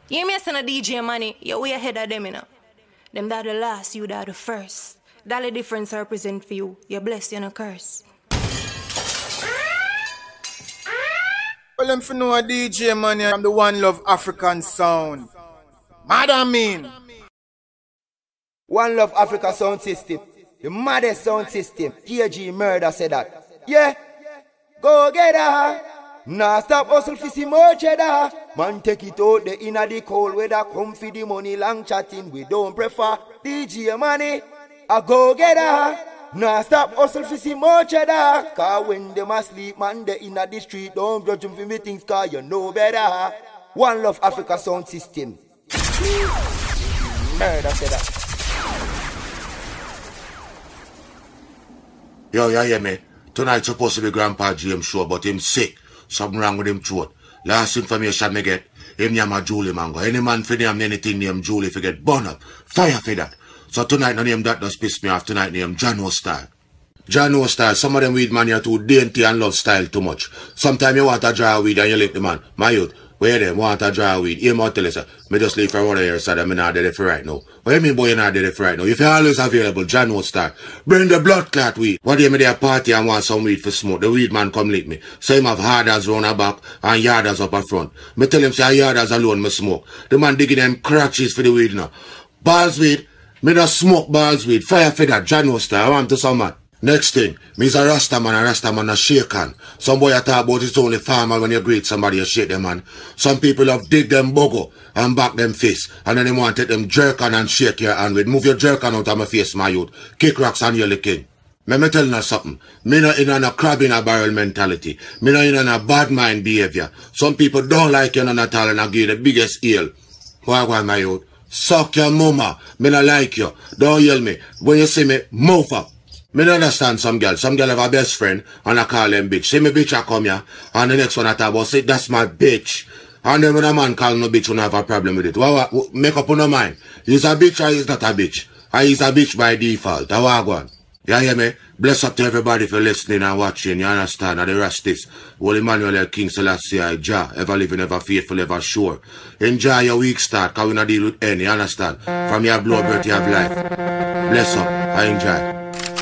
You hear me saying a DJ money? You way ahead of them, you know. Them that the last, you that the first. That the difference I represent for you. You bless, you no curse. Well, them for know a DJ money from the One Love African sound. Mad mean. One Love Africa sound system. The maddest sound system. KG Murder said that. Yeah. Go get her. Nah stop hustle for see more cheddar. Man take it out the inna the cold weather. Come for the money long chatting. We don't prefer DJ money. I go get her. Nah stop hustle for see more cheddar. Cause when them asleep man they inna the street. Don't grudge them for me things cause you know better. One Love Africa sound system. Murder said that. Yo, yeah, yeah, man. Tonight's supposed to be Grandpa James show, but him sick. Something wrong with him throat. Last information me get, him name a Julie Mango. Any man for name anything named Julie for get burn up. Fire for that. So tonight no name that does piss me off. Tonight name Jano Style. Jano Style, some of them weed man are too dainty and love style too much. Sometimes you want to draw weed and you lick the man. My youth, where them want to draw weed? Hear me tell you, sir. Me just leave for one here so that I'm not dead for right now. What you mean boy you're not dead for right now? If you're always available, Jano Style. Bring the blood clot weed. What do you mean they a party and want some weed for smoke? The weed man come lick me. So him have harders round the back and yarders up at front. Me tell him say yarders alone me smoke. The man digging them crotches for the weed now. Balls weed. Me just smoke balls weed. Fire for that. Jano Style. I want to some man. Next thing, me's a Rastaman a shaken. Some boy a talk about it's only farmer when you greet somebody you shake them man. Some people have dig them bogo and back them face. And then they want to take them jerk on and shake your hand with. Move your jerk on out of my face, my youth. Kick rocks and you're the king. Me tell you something. Me not in a crab in a barrel mentality. Me not in a bad mind behavior. Some people don't like you none at all and I give you the biggest eel. Why, my youth? Suck your mama. Me not like you. Don't yell me. When you see me, move up. Me don't understand some girl. Some girl have a best friend and I call them bitch. See me bitch I come here and the next one I talk about say that's my bitch. And then when a man call no bitch, you don't have a problem with it. What make up on no mind. He's a bitch or he's not a bitch. Or he's a bitch by default. That's what I want. You hear me? Bless up to everybody for listening and watching. You understand? And the rest is Holy Emmanuel King Selassie Jah. Ever living, ever faithful, ever sure. Enjoy your week start because we not deal with any. You understand? From your blood birth you have life. Bless up. I enjoy.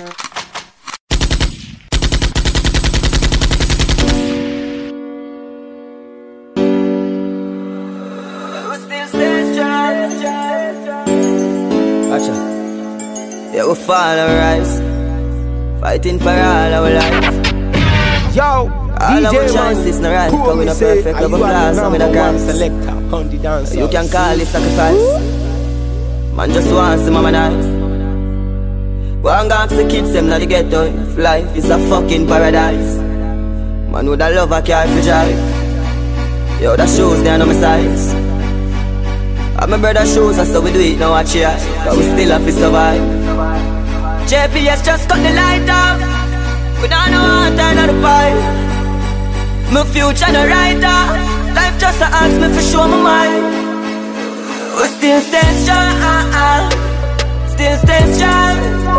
Yeah, we fall and rise, fighting for all our life. Yo, all our chances no right, cause we no perfect, we flaws and we no cramps. You can call it sacrifice. Man just wants the mama nice. Go and ask the kids them now the ghetto. If life is a fucking paradise, man with a love a car for drive. Yo, the shoes they are no my size. And my brother shows us so we do it now watch ya. But we still have to survive. JPS just cut the light off. We don't know how to turn on the pipe. My future no writer. Life just a ask me for show my mind. We still stay strong. Still stay strong.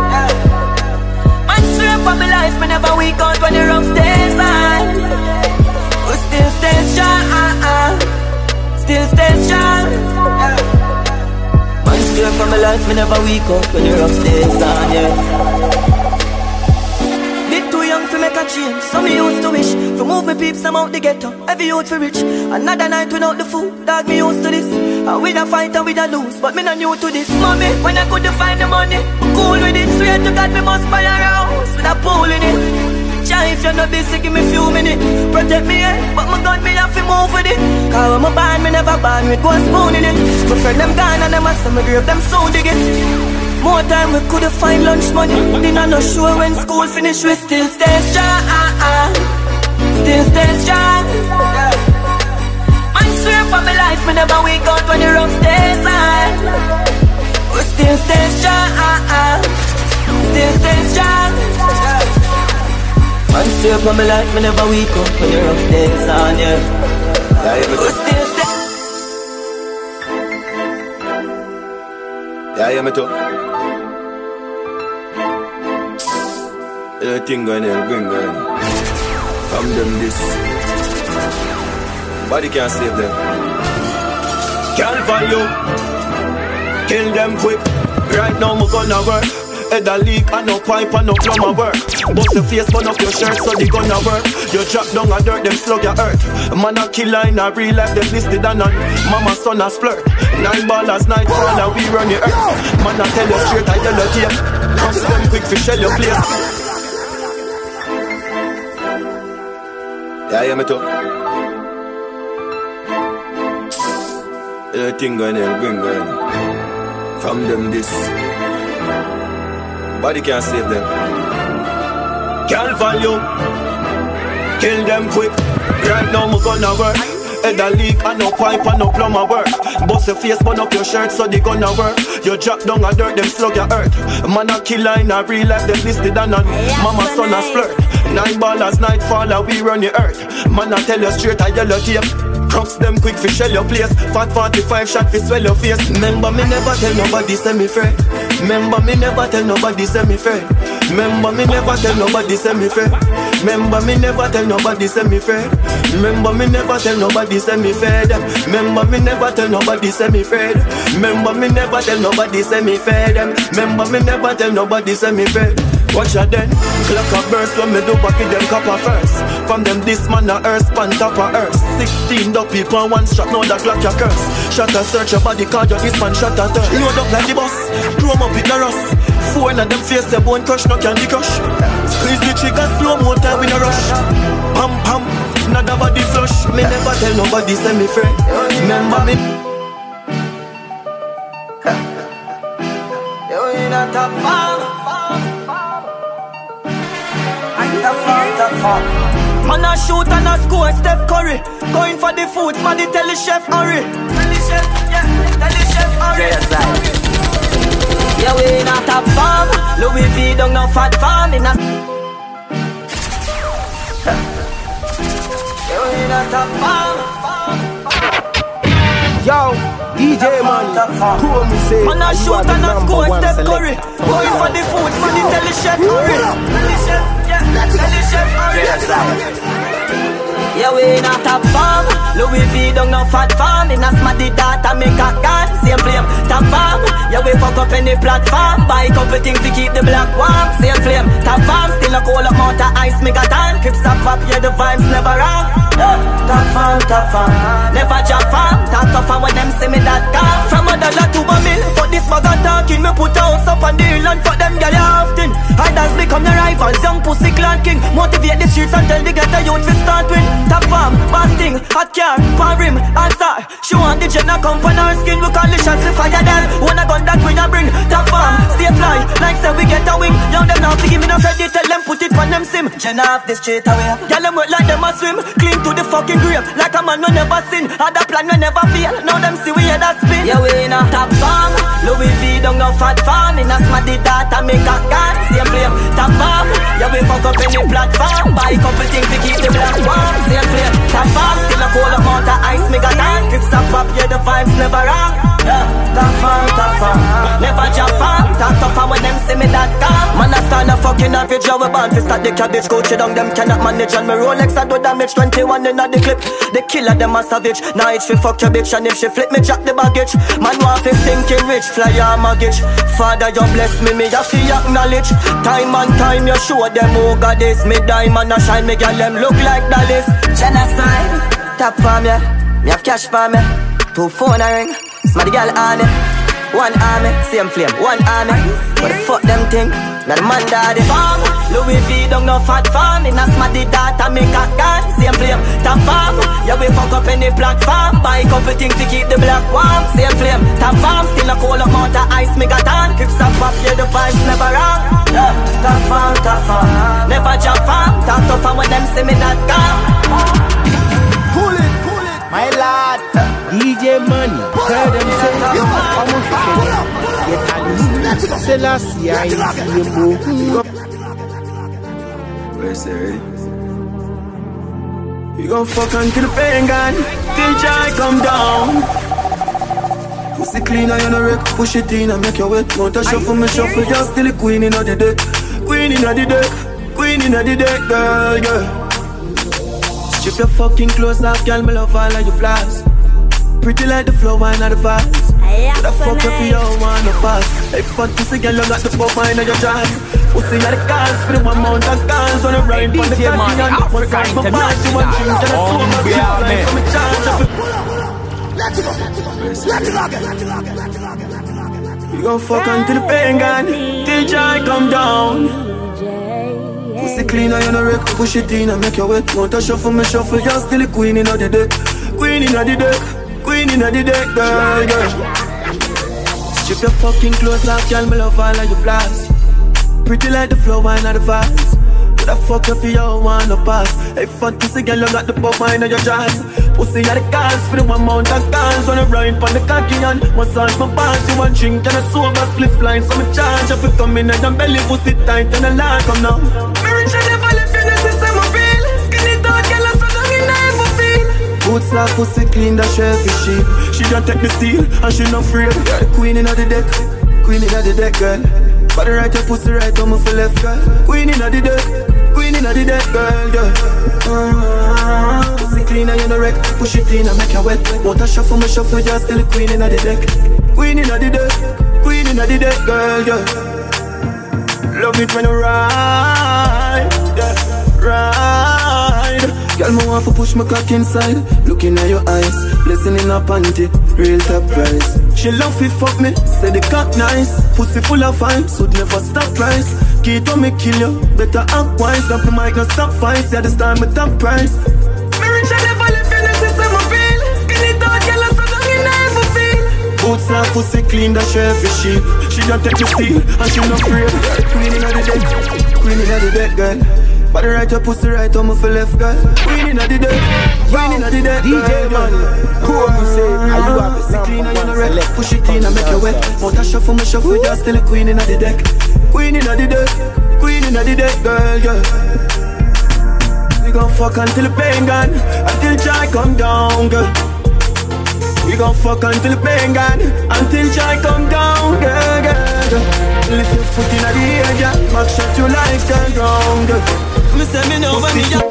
Man swear for my life. Me never weak out when the rough days on. We still stay strong. Still stay strong. Man swear for my life, me never weak up when the rough days on, yeah. Bit too young to make a change, so me used to wish to move me peeps them out the ghetto, every youth for rich. Another night without the food, dog me used to this. And we a fight and we a lose, but me not new to this. Mommy, when I couldn't find the money, I'm cool with it. Swear to God me must buy a house with a pool in it. If you're not busy, give me a few minutes. Protect me, but my gun, me have to move with it. Cause when my band, me never band with one spoon in it. My friend, them gone and them ask me grave, them so dig it. More time, we could've find lunch money. Then I'm not sure when school finish, we still stay strong. Still stay strong. Man swear for my life, me never wake out when the rough days on. We still stay strong. Still stay strong. Man swear for my life, me never weak up when the rough days on, yeah. Yeah, yeah, me too. Everything going on, going. From them this. Body can't save them. Can't value. Kill them quick. Right now me gonna work. Head a leak and no pipe and no plumber work. Bust the face, burn up your shirt so they gonna work. You drop down a dirt, them slug your earth. Man a killer in a real life, them listed and none. Mama son a splurt. 9 ballers, night fall and we run the earth. Man a tell you straight, I tell you tape. Come them quick for shell your place. Yeah, hear me too. Anything going on, bring going. From them this. Body can't save them. Can't value. Kill them quick. Right now me gonna work. Head a leak and no pipe and no plumber work. Bust the face, burn up your shirt so they gonna work. You drop down a dirt, them slug your earth. Man a killer in a real life, them listed and none. Mama son a splurt. 9 ballers, night fall and we run the earth. Man a tell you straight, I yellow tape. Crooks them quick fi shell your place. Fat 45 shot fi swell your face. Remember me never tell nobody say me afraid. Remember me never tell nobody say me afraid. Remember me never tell nobody say me afraid. Remember me never tell nobody say me afraid. Remember me never tell nobody say me fed. Remember me never tell nobody say me afraid. Remember me never tell nobody say me fed. Remember me never tell nobody say me fed. Watch ya then, clock a burst when me do back with them copper first. From them this man a earth, span top of earth. 16 dog people and one shot, now that clock your curse. Shot a search your body card, your this man shot a turn. Load up like the bus, chrome up with the rust. 4 in them face, the bone crush, no candy crush. Squeeze the trigger, slow more time in a rush. Pam pam, not a body flush. Me never tell nobody, say me friend. Remember me. You ain't a top farm. Man a shoot and a score, Steph Curry. Going for the food, man, tell the chef hurry. Tell the chef, yeah, tell the chef hurry. Yeah, we in a top farm. Louis V don't no fat farm in a. Yeah, we in a top farm. Yo, DJ man, who me say? Man a shoot and a score, Steph Curry. Going for the food, man, tell the chef hurry. Tell the chef. Yeah, we in a top farm. Louis V don't no fat farm. In a smarty data make a gun. Same flame, top farm. Yeah, we fuck up any platform. Buy couple things to keep the black warm. Same flame, top farm. Still a cold up mount of ice, make a tan. Crips up up, yeah, the vibes never wrong. Top farm, never jump farm. Top tough and when them see me that car. From $1 to $1 million. For this bag of talking, me put a house up on the hill and fuck them girl often. Idols become your rivals, young pussy clan king. Motivate the streets and tell the ghetto youth to start with. Top farm, basting, hot car, pan rim, answer. She want the Jenna come on her skin. We call the shots to fire them. Wanna gun that we a bring. Top farm, stay fly, like say we get a wing. Young them now to give me no credit, tell them put it on them sim. Jenna off the straight away. Girl them work like them a swim. Clean to the fucking grave, like a man we never sin. Had a plan we never fail, now them see we head a spin. Yeah, we in a top farm. Louis V don't no fat farm. In a smarty data make a gun. Same flame, top farm. Yeah, we fuck up any platform. Buy couple things to keep the black warm. Same flame, top farm. Still a cold up mount of ice, make a tan. Crips up up, yeah, the vibes never wrong. Top farm, never jump farm. Top tough and when them see me that calm. Man a stand a fucking average, yeah, we born to start the cabbage. Coach it down, them cannot manage. And me Rolex I do damage, 21 in the clip. The killer them a savage. Now it's fi fuck your bitch, and if she flip me jack the baggage. Man want fi thinking rich, fly your mortgage. Father you bless me, me have to acknowledge. Time and time you show them who God is. Me diamond a shine, me girl them look like Dallas. Genocide, top farm yeah. Me have cash for me, 2 phone a ring. Smarty girl on it, 1 army, same flame, 1 army. What the fuck them think? Now the man daddy farm. Louis V don't no fat farm. In a smarty data make a gun. Same flame, top farm. Yeah, we fuck up any platform. Buy couple things to keep the black warm. Same flame, top farm. Still a cold up mount of ice, make a tan. Crips up up, yeah, the vibes never wrong. Top farm, never jump farm. Top tough and when them see me that calm. Pull it, my lad. DJ Money, tell them say, how much you get a listen. Selassie, I see you. We gon' fuck until the pain gone, till joy come down. Pussy clean and you no wreck, push it in and make you wet. Want to shuffle me shuffle, just still the queen inna the deck. Queen inna the deck, queen inna the deck, girl, yeah. Strip your fucking clothes off, girl, me love all of your flaws. Pretty like the flow, wine of the vibes. The fuck if you don't wanna pass. Hey, fuck pussy girl, you got the pop wine of your jazz. Pussy are the cars for the one mount of cars. Wanna ride for the cocky and the one side for pass. You want drink and a soul, but you like from a charge of it. Let's go. You gon' fuck until the pain gone, till joy come down. Pussy clean and you no wreck, push it in and make your wet. Want to shuffle me shuffle, you're still the queen in the deck. Queen in the deck, queen in the deck, girl, girl. Strip your fucking clothes off, girl, me love all of your flaws. Pretty like the flow, wine of the vibes. What the fuck if you don't wanna pass? Hey, fuck pussy girl, you got the pop wine of your jazz. Pussy are the cars for the one mount of cars. Wanna ride for the cocky and massage my pants. You want drink and a sober split line, so me charge. If you come in and your belly pussy tight and the line come now. Me rich and never left in the system of feel. Skinny dog, girl, so don't you never feel. Boots like pussy clean, that shelf is cheap. She don't take the steel and she not afraid. You're the queen in the deck, queen in the deck, girl. Body right, your pussy right, on my for left, girl. Queen in the deck, queen in the deck, girl, yeah. Pussy clean and you no wreck, push it in and make you wet. Want to shuffle me shuffle, you're still the queen in the deck. Queen in the deck, queen in the deck, girl, yeah. Love it when you ride, yeah, ride. Girl, me want to push my cock inside. Looking at your eyes, blessing in her panty, real top price. She love it, fuck me, say the cock nice. Pussy full of vibes, would never stop price. Kid to me kill you, better act wise. Got the mic, no stop fights, yeah, this time with top price. Me rich and never live in the system of feel. Skinny dog, girl, so don't you never feel. Boots like pussy clean, that shelf is cheap. She don't take the steel, and she not afraid. Queen in the deck, queen in the deck, girl. Body right, your pussy right, on my for left, girl. Queen in the deck, queen in the deck, DJ man, who you say? Are you have the sound from one select? Push it in and make you wet. Want to shuffle me shuffle, you're still a queen in the deck. Queen in the deck, queen in the deck, girl, yeah. We gon' fuck until the pain gone, until joy come down, girl. We gon' fuck until the pain gone, until joy come down, girl, girl, girl. Lift your foot in the air, girl. Back shot you like the ground, girl. Me say me know when me ya.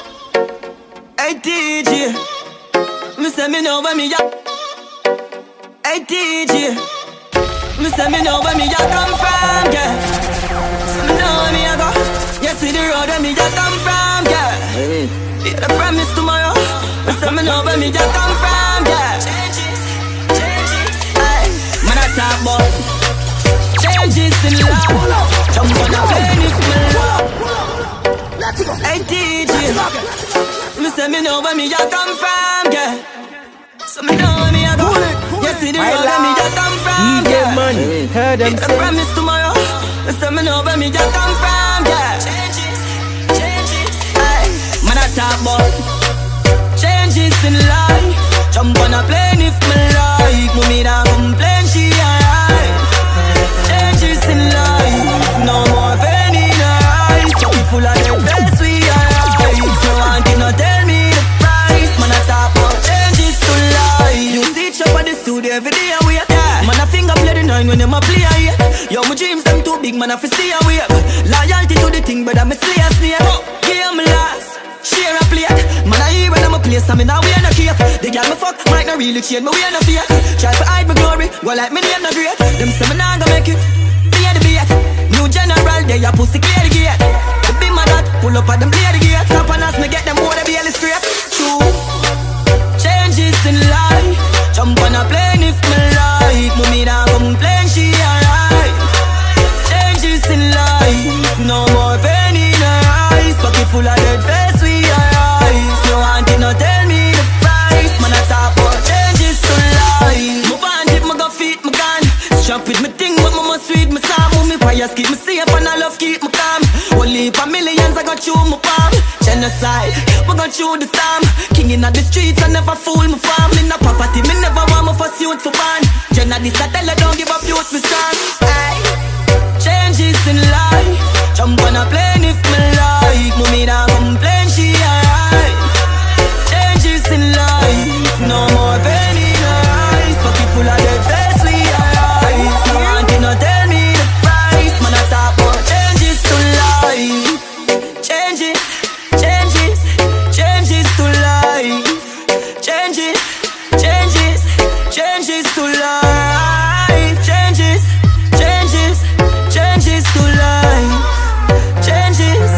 Hey DJ, me say me know when me ya. Hey DJ, me say me know when me ya come from, girl. So me know when me ya go. You see the road when me ya come from, girl. Yeah, the promise tomorrow. Me say me know when me ya come from, girl. Changes, hey, man I talk about changes in love. Jump on the plane if me love. Hey DJ, me say me know where me ya come from, girl. So me know where me ya go. You see the road where me ya come from, girl. Money, heard them say. I promise tomorrow. Me say me know where me ya come from, girl. Changes, hey, man I talk about changes in life. Jump on a plane if me like. Me nah complain, she alright. Changes in life, no more pain in her eyes. So full of them face we alright. So auntie no tell me the price. Man I talk about changes to life. You teach up at the studio every day and we attack. Man I finger play the 9 when them a play here. Yo my dreams them too big, man I fi stay away. Loyalty to the thing, but I'm a slay a snake. Game last, share a plate. Man I hear when I'm a place, I'm in a way no cape. The girl me fuck might not really change, me way no fear. Try to hide my glory, go like me name no great. Them say me nah go make it, play the beat. New general, they a pussy clear the gate. The big man that pull up at them play the gate. Top on us, me get them water barely straight. True, changes in life. Jump on a plane if me like. Me nah complain, she alright. Changes in life, no more pain in her eyes. Pocket full of dead face, we alright. No auntie no tell me the price. Man I talk about changes to life. Me want it, me go feed me gun. Strap with me thing, but me must sweet me song. Me prayers keep me safe and I love keep me calm. Only for millions I got chew my palm. Genocide, we gon' chew the storm. King in the streets, I never fool my family. No property, me never want me for suit for ban. Jenna this I tell her don't give up youth me strong. Hey, changes in life. Jump on a plane if me like. Me nah complain, she alright. Changes in life, no more pain in her eyes. Pocket full of dead face, we alright. So auntie no tell me the price. Man I talk about changes to life. Changes, changes, changes to life. Changes, changes, life. Changes to life. Changes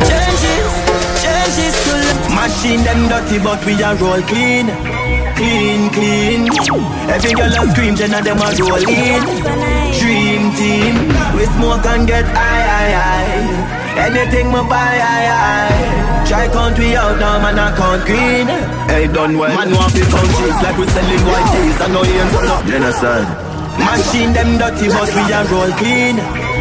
to life. Machine them dirty, but we are roll clean. Clean. Every girl a scream, Jenna them a roll in. Dream team, we smoke and get high. Anything me buy, try country out now, man, I count green. Hey, done well. Man, want to count cheese like we selling white cheese. I know you ain't son of genocide. Machine them dirty, but we are roll clean.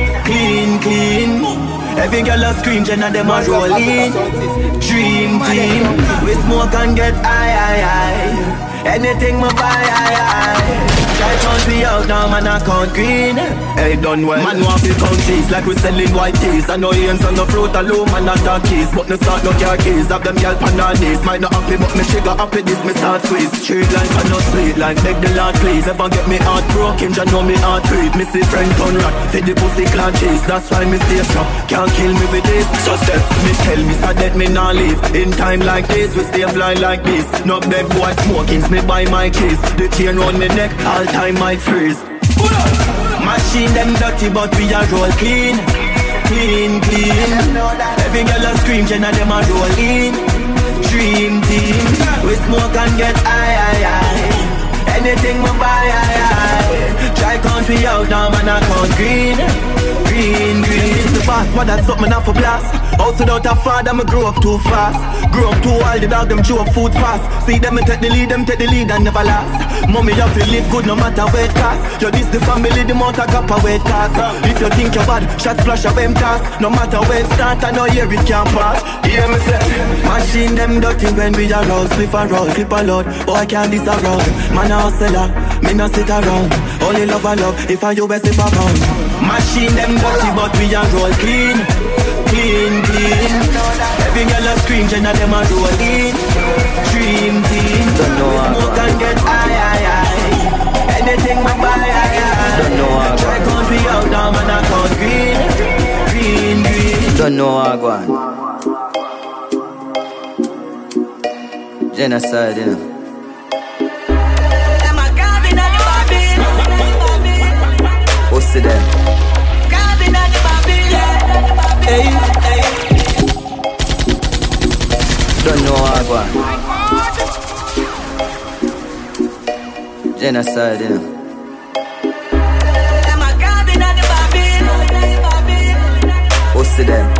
Every girl a scream, Jenna them a roll in. Dream team, we smoke and get high. Anything me buy, try country out now, man, I count green. Hey, done well. Man, want to count cheese like we selling white cheese. I know you ain't on the fruit alone, man, not talk keys. But no start no car keys. Have them girl pan on knees. Might not happy, but me trigger happy. This me start squeeze. Straight line and no sweet line. Beg the Lord please. Never get me heart broken, just know me heart treat. Me see friend Conrad, take the pussy clan cheese. That's why me stay strong. Can't kill me with this. So step, me tell me so that me not leave. In time like this, we stay fly like this. No beg boy smoking, me buy my keys. The chain round me neck, all time might freeze. Machine them dirty, but we are roll clean. Every girl a scream, Jenna them a roll in. Dream team, we smoke and get high. Anything we buy, try country out now, man, I count green. The boss, but that's something off a blast. House without a father, me grow up too fast. Grow up too old, the dog them chew up food fast. See them and take the lead and never last. Mommy, you feel live good no matter where it costs. You this the family, the mount a cup of weight cost. If you think you're bad, shot splash of them toss. No matter where it start, I know here it can't pass. Hear me say, machine them dirty when we are roll. Spliff and roll, clip a load, boy I can't diss around. Man a hustler, me no sit around. Only love and love, if I you best if I pound. Machine them dirty but we a roll clean. Every girl a scream, Jenna them a roll in. Dream team, smoke and get high. Anything we buy, try country out now, man, I count green. Don't know how I go on. Genocide, you know. What's it there? Hey. Don't know how I go on. Genocide, you know. What's it there?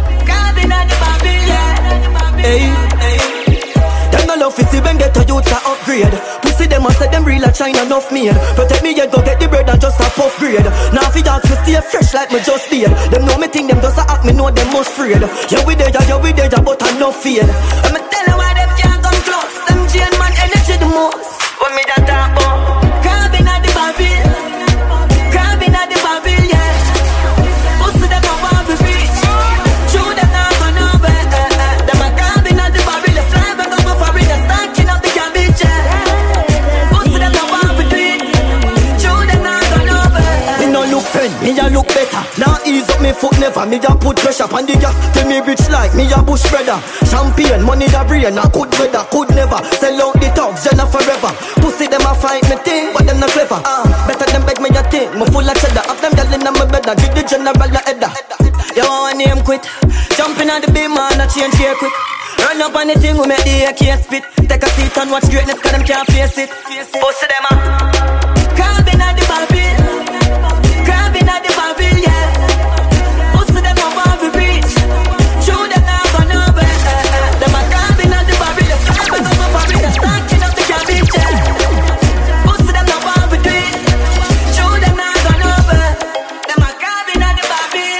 Hey. Them no love see when get a youth to upgrade. Pussy them a say them real a China enough made. Protect me yet go get the bread and just a puff grade. Now if you dance me stay fresh like me just did. Them know me think them just a act me know them most afraid. You with there but I no fear. I'ma tell you why them can't come close. Them Jane man energy the most. When me that talk about crabbing at the barbill. Crabbing at the barbill, yeah. Pussy them a want to reach. True them not gonna over. Them a crabbing at the barbill. They fly back up for it. They're stacking up the cabbage, yeah. Pussy them not want to do it. True them not gonna over. Me no look pen, me a look better. Now ease up me foot never. Me a put pressure on the gas. Tell me rich like me a bush brother. Champagne, money da brain, a good weather. Could never sell out the dogs, Jenna forever. Pussy them a fight me thing, but them not clever. Better them beg me a thing, me full of cheddar. Have them yelling on my bed, give the general a header. You want a name quit? Jumping on the beam man, a change here quick. Run up on the thing, we make the AK spit. Take a seat and watch greatness, cause them can't face it. Pussy them a crabbing at the barbill. Crabbing at the barbill, yeah. Pussy them a want to reach. True them not gonna over. Them a crabbing at the barbill. They fly back up for it. They're stacking up the cabbage, yeah. Pussy them not want to do it. True them not gonna over. Them a crabbing at the barbill.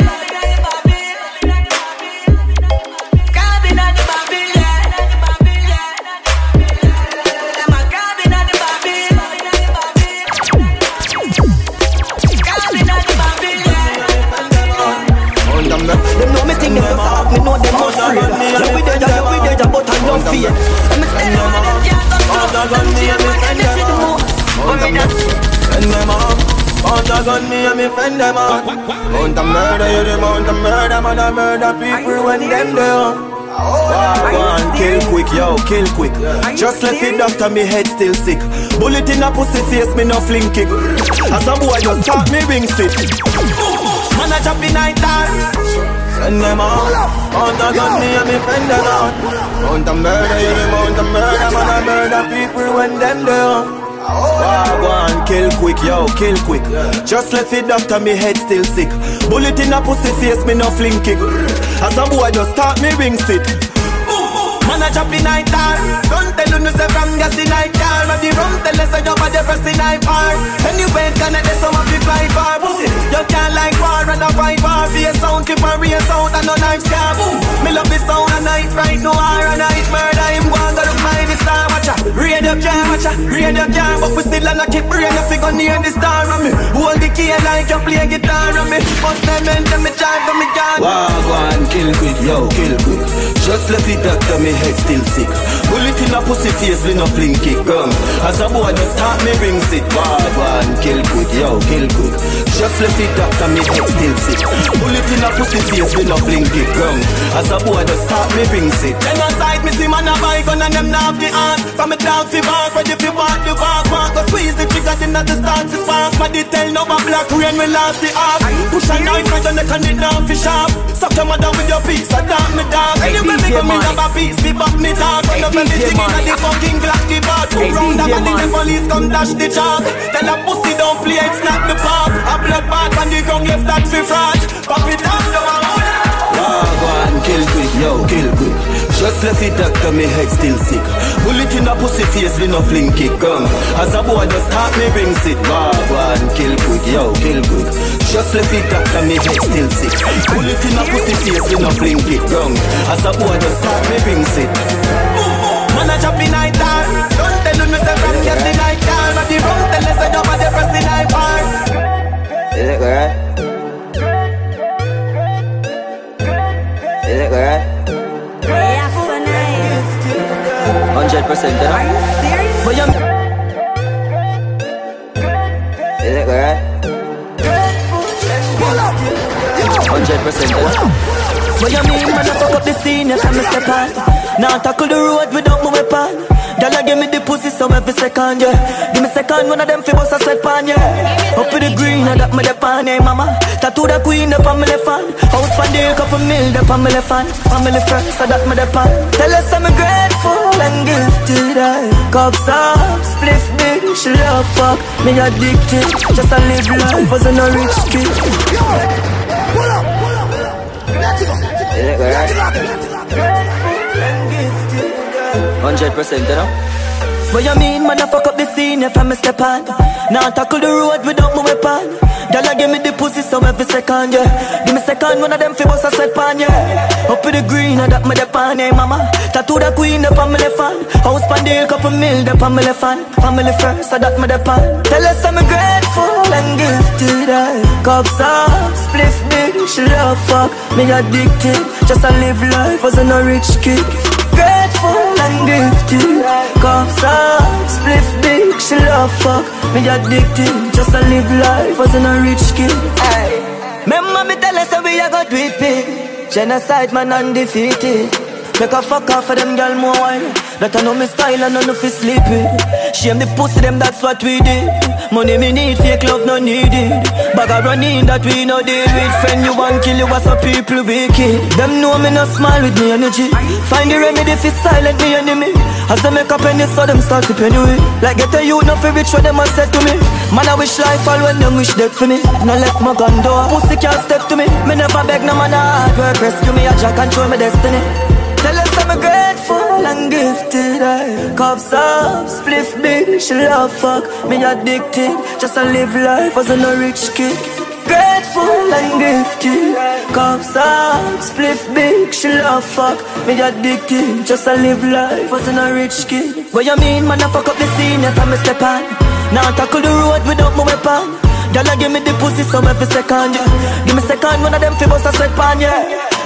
Crabbing at the barbill, yeah. Them a crabbing at the barbill. Crabbing at the barbill, yeah. Them know me think them just out, me know them most afraid. You with there, but I no fear. I'm a tell you why them can't come close. Them Jane man energy the most. But me that Send them up. Mount a gun me and me fend them up. Mount a murder, you the mount a murder. Man a murder people when them there. Go on, kill quick, yo, kill quick. Just left the doctor, me head still sick. Bullet in a pussy face, me no fling kick. As a boy just start me ring sick. Man a chop in night time. Send them out. On the gun, me and me friend them out. On the murder, you them on the murder. Man a murder people when them down. Go on, kill quick, yo, kill quick. Just left the doctor, me head still sick. Bullet in a pussy face, me no fling kick. As a boy just start me ring sick. Man a chop in night time. Don't tell you no say from gas in night car. But the rum tell us your body press in night bar. Anyway, connect the some of the fly far. You can't like war and a fight bar. For your sound, keep a real sound and no knife scar. Me love the sound a night right, no war a night murder. Him go and go look my star watcher. Rain up car watcher, rain up car. But we still a keep rain up figure near the star on me. Hold the key like you play guitar on me. Bust them and them me drive on me gun. Go on, kill quick, yo, kill quick. Just left the doctor, me head still sick. Bullet in a pussy face, me no fling kick. As a boy just start me ring sick. Go on, kill quick, yo, kill quick. Just left the doctor, me head still sick. Bullet in a pussy face, me no fling kick. As a boy just start me ring sick. Then aside me see man a buy gun and them not the hand. From me dog fi bark, ready fi walk the walk. Go squeeze the trigger, then at the start fi spark. My detail no black rain, we lost the arc. Push a knife right on the neck and it down fi sharp. Suck your mother with your piece, I damn me dog. Anyway me go me grab a piece, me back me dog. When up everything inna the fucking Glock the bar. Two round up and the police come dash the chalk. Tell a pussy don't play, it's not the park. A blood bath on the ground left that fi fraud. Pop it down, so go on, kill quick, yo, kill quick. Just left the doctor, me head still sick. Bullet in a pussy face, me no fling kick. As a boy just start me ring sick. Go on, kill quick, yo, kill quick. Just left the doctor, me head still sick. Bullet in a pussy face, me no fling kick. As a boy just start me ring sick. Man a chop in night time. Don't tell you me say from gas in night time. But the rum tell us I don't want the press in night bar. Is it correct? Is it correct? 100%, Are you serious? But you're... Is it correct? 100%, What you mean, man, I fuck up the scene, you can't step on. Now tackle the road without my weapon. Y'all give me the pussy so every second, yeah. Give me second, one of them fi bust a sweat pan, yeah. Up with the green, I got me the pan, hey mama. Tattoo the queen, up on my left hand. House pan deal, couple mil, up on my left hand. Family first, I got me the pan. Tell us I'm grateful and gifted, cups up, spliff big, she love fuck. Me addicted, just a live life, wasn't a rich kid. Pull up, let's go. 100%, you know? What you mean, man, I fuck up the scene if I step on. Now tackle the road without my weapon. Y'all give me the pussy so every second, yeah. Give me second, one of them fi bust a sweat pan, yeah. Up with the green, I got me the pan, hey mama. Tattoo the queen up on my left hand. House pan deal, couple mil, up on my left hand. Family first, I got me the pan. Tell us I'm grateful and gifted, cups up, spliff big, she love fuck. Me addicted, just a live life, wasn't a rich kid. Grateful and gifted, cups up, spliff big, she love fuck. Me addicted, just a live life, wasn't a rich kid. Aye. Remember me tell us how we a got with big. Genocide man undefeated. Make a fuck off for them girl more wine. That I know me style and I know fi sleep with. Shame the pussy them, that's what we did. Money me need, fake love no needed. Bag a running that we no deal with. Friend you want kill you, what's up people wicked. Them know me no smile with me energy. Find the remedy fi silent me enemy. As they make up penny so them start to penny way. Like get a youth no fi rich what them a said to me. Man I wish life all when them wish death for me. No left my gun door, pussy can't step to me. Me never beg no man a hard work rescue me. A jack control my destiny. Tell us I'm grateful and gifted, cups up, spliff big, she love fuck. Me addicted, just a live life, wasn't a rich kid. Grateful and gifted, cups up, spliff big, she love fuck. Me addicted, just a live life, wasn't a rich kid. What you mean, man, I fuck up the scene if I step on. Now tackle the road without my weapon. Y'all give me the pussy so every second, yeah. Give me second, one of them fi bust a sweat pan, yeah.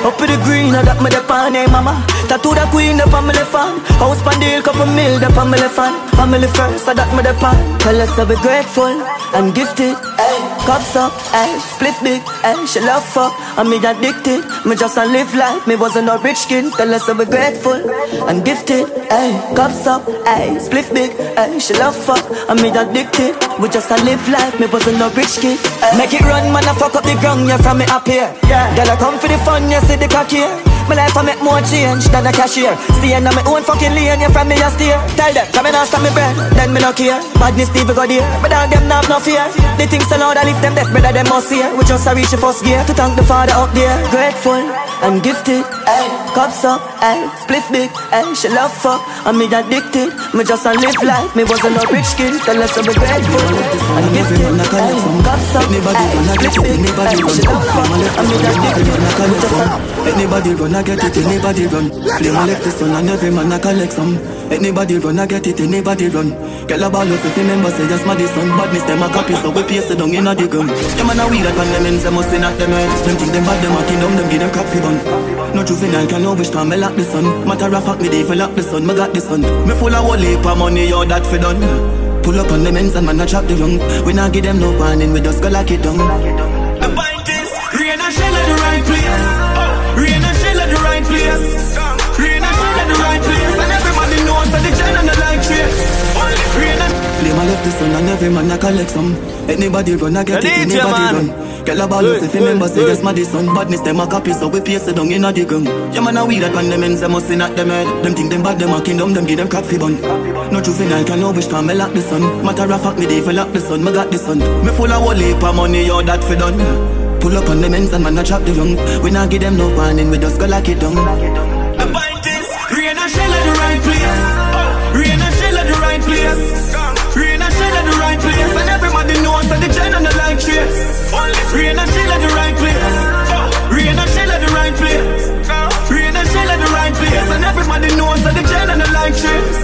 Up with the green, I got me the pan, hey mama. Tattoo the queen, the family fan. House pandil, couple mil, the family fan. Family first, I got me the pan. Tell us to be grateful and gifted, ay. Cups up, ay. Split big, ay. She love fuck, and me addicted. Me just a live life, me wasn't a rich kid. Tell us to be grateful and gifted, ay. Cups up, ay. Split big, ay. She love fuck, and me addicted. We just a live life, me wasn't a rich kid, ay. Make it run, man, I fuck up the ground, yeah, from me up here. Girl, I come for the fun, you see the cock here. My life I make more change than a cashier. Stay in my own fucking lane, you from me a steer. Tell them, come and ask me bread, then me no care. Badness Steve go there, but all them not no fear. They think so loud I lift them death, brother them must hear. We just a reach the first gear to thank the Father up there. Grateful and gifted, ay. Cups up, ay. Split big, ay. She love fuck, and me addicted. Me just a live life, me wasn't a rich kid. Tell us to be grateful and gifted, ay. Cups up, ay. Split big, ay. She love fuck, and me addicted. Anybody run, I get it, anybody run. Flame I left the sun and every man I collect some. Anybody run, I get it, anybody run. Girl a ball up if you remember say just my son. Badness them a copy so we paste it down in a the gun. Them man a weed up and them ends them must not them heads. Them think them bad them a kingdom them give them crap for bun. No juvenile can no wish to me lock the sun. Matter of fact me dey for lock the sun, me got the sun. Me full of whole heap of money, yo that for done. Pull up on them ends and man a chop the young. We not give them no warning, we just go lock it down. The point is, rain and shell at the right place. Rain and shell at the right place. Rain and shell at the right place. And everybody knows that the gen and the light trace. Rain and flame I left the sun and every man I collect some. Anybody run, I get it, anybody run. Girl a ball up if you remember say yes my son. Badness them a copy so we paste it down in a the gun. Yeah man a weed up on them ends them must not them head. Them think them bad them a kingdom them give them crap for bun. No juvenile can no wish to me lock the sun. Matter of fact me dey for lock the sun, me got the sun. Me full of whole heap of money, yo that for done. Pull up on them ends and man a chop the young. We not give them no warning, we just go lock it down. The point is, rain and shell at the right place. Rain and shell at the right place. Rain and shell at the right place. And everybody knows that the gen and the light trace. Rain and shell at the right place. Rain and shell at the right place. Rain and shell at the right place. And everybody knows that the gen and the light trace.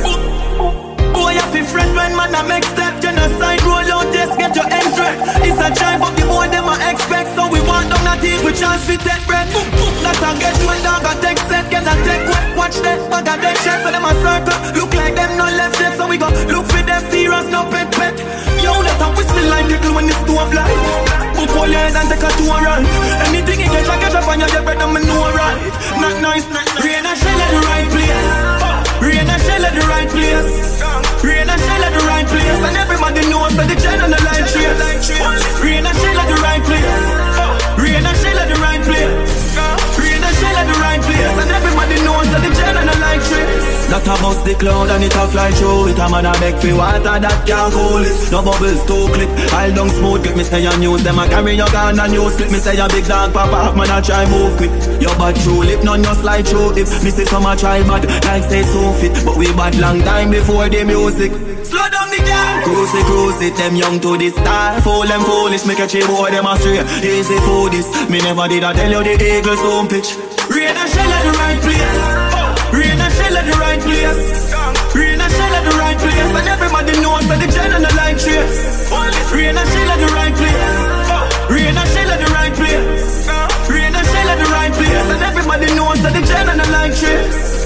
Boy, you fi friend when man a make step. Genocide roll out, just get your ends right. It's a drive up the boy them a expect. So we want them not teeth with chance fi take bread. Not a get when dog a take set. Get a take wet, watch that. Bag a dead chef for them a circle. Look like them no left step. So we go look for them serious, no pet pet. Yo, let a whistle like tickle when the stove light. Book all your head and take a tour run. Anything you catch up on your bread, me know right. Not nice, not nice. Rain and shell at the right place. Rain and shell at the right place. Rain and shell at the right place. And everybody knows that the gen and the light trace. Rain and shell at the right place. Rain and shell at the right place. Rain and shell at the right place. And everybody knows that the gen and the light trace. That a bust the cloud and it a fly through it. A man a beg for water that can't cool it. No bubbles too clip. I'll down smooth grip. Me say you news them a carry your gun and you slip. Me say you big dog papa man a try move quick. Your bad true lip none your slide through it. Me say some a try bad like say so fit. But we bad long time before the music. Slow down the gang. Cruise it, them young to the star. Fool them foolish, make a cheap boy them a stray. Easy for this, me never did I tell you the eagles don't pitch. Rain and shell at the right place. Rain and shell at the right place. Rain and shell at the right place. And everybody knows that the gen and the light trace. Rain and shell at the right place. Rain and shell at the right place. Rain and shell at the right place. And everybody knows that the gen and the light trace.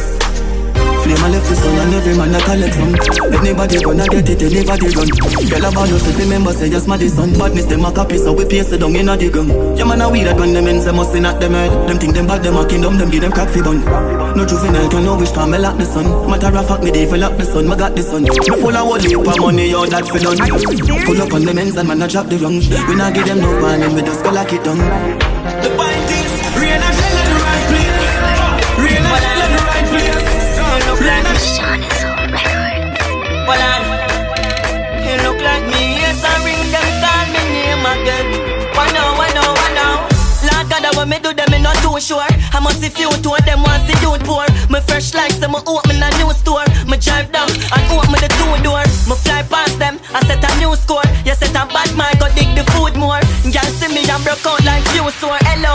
Flame I left the sun and every man a collect some. Anybody gonna get it, anybody run. Girl a ball up if remember say just my son. Badness them a copy so we paste it down in a the gun. Yeah man a weed up on them ends them must not them head. Them think them bad them a kingdom them give them crack for bun. No juvenile can no wish to me lock the sun. Matter of fact me dey for lock the sun, me got the sun. Me full of whole heap of money, yo that for done. Pull up on them ends and man a drop the rung. We not give them no warning, we just go lock it down. The point is, rain and shell at the right place. Rain and shell at the right place. Rain and shell. Hold on. You look like me, yes I ring them, call me name again. Why now? Lord God, I want me do them, me not too sure. I must see few to them once the youth poor. Me fresh like some, me open a new store. Me drive down and open the two door. Me fly past them, I set a new score. You set a bad mic, go dig the food more. Y'all see me and broke out like few sore. Hello.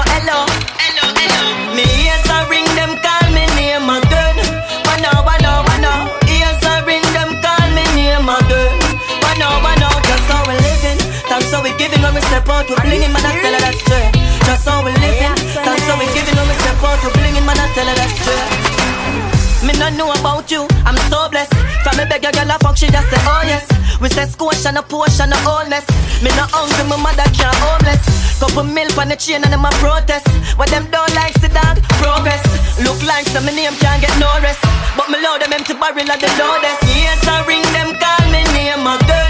Me yes I ring them, call me name again. Why now? Yes I ring them, call me name again. Why now? Just how we living, thanks how we giving when we step out. We blinging man, I tell her that's true. Just how we living, thanks how we giving when we step out. fuck, she just say, oh yes. We say squash and a portion of wholeness. Me no hungry, my mother can't homeless. Couple milk on the chain and them a protest. What them don't like, see dog, progress. Look like some name can't get no rest. But me load them empty barrel of the loudest. Yes, I ring them, call me name again.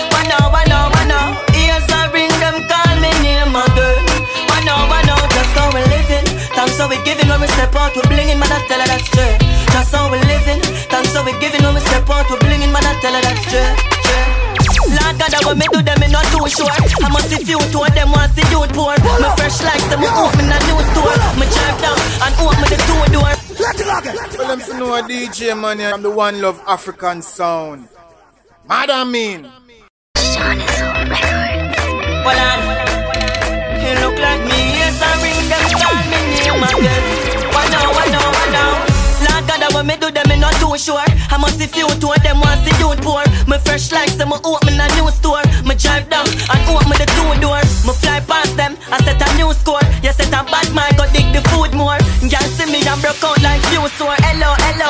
Wanna. Yes, I ring them, call me name again. Wanna, just how we living. Thanks how we giving when we step out, we blinging, man, I tell her that's straight. Just how we living. Thanks how we giving when we step out, we blinging, man, I tell her that's straight. Lord God, what me do them, me not too sure. I must see few to them, want see youth poor. My fresh like them, me open a new store. Me drive down and open the two door. Well, I'm to know a DJ man here from the One Love African Sound. Madam mean. Sean is on record. Well, he look like me, yes, I ring them, call me name again. Wanna. Lord God, what me do them, me not too sure. I must see few to them, want see youth poor. Me fresh like them, me open a new store. Me drive down and open the two door. Me fly past them, I set a new score. You set a bad mind, go dig the food more. Y'all see me and broke out like few sore. Hello.